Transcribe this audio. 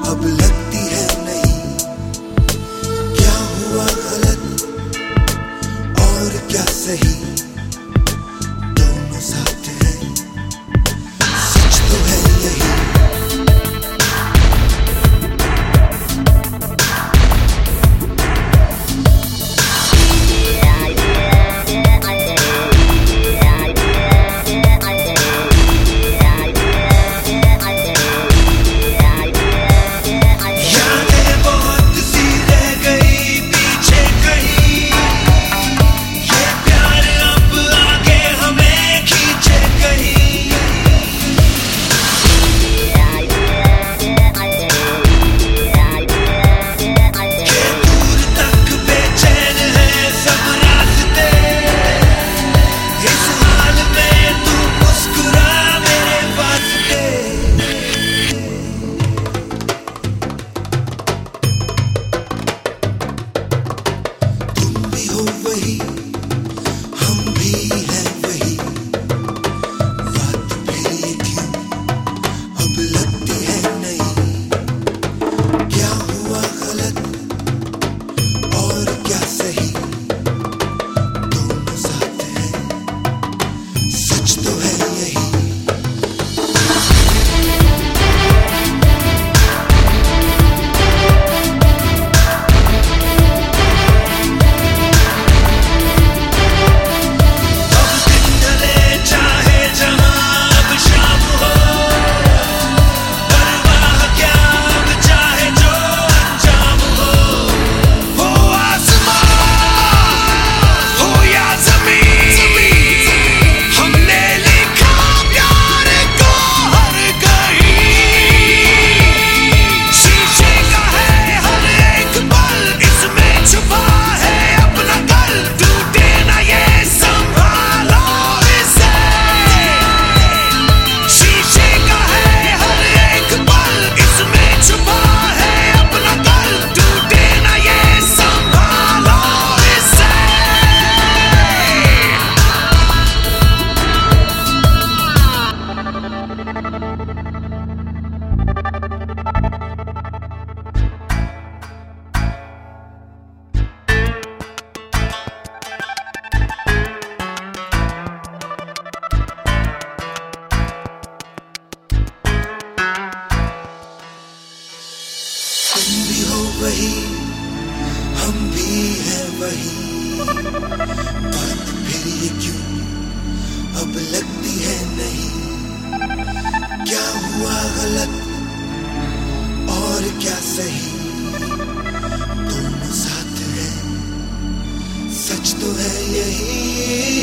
अब लगती है नहीं। क्या हुआ गलत और क्या सही, दोनों साथ हैं, सच तो है यही। वही हम भी हैं वही, बात फिर ये क्यों अब लगती है नहीं। क्या हुआ गलत और क्या सही, दोनों साथ हैं, सच तो है यही। तुम भी हो वही हम भी हैं वही, बात फिर ये क्यों अब लगती है नहीं। क्या हुआ गलत और क्या सही, दोनों साथ हैं, सच तो है यही।